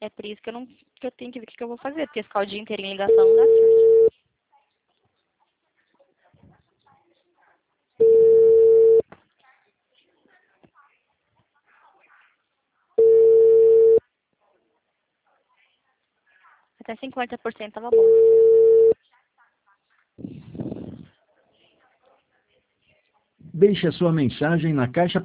É por isso que eu tenho que ver o que eu vou fazer, porque ficar o dia inteiro em ligação não dá certo. Até 50% tava bom. Deixe a sua mensagem na caixa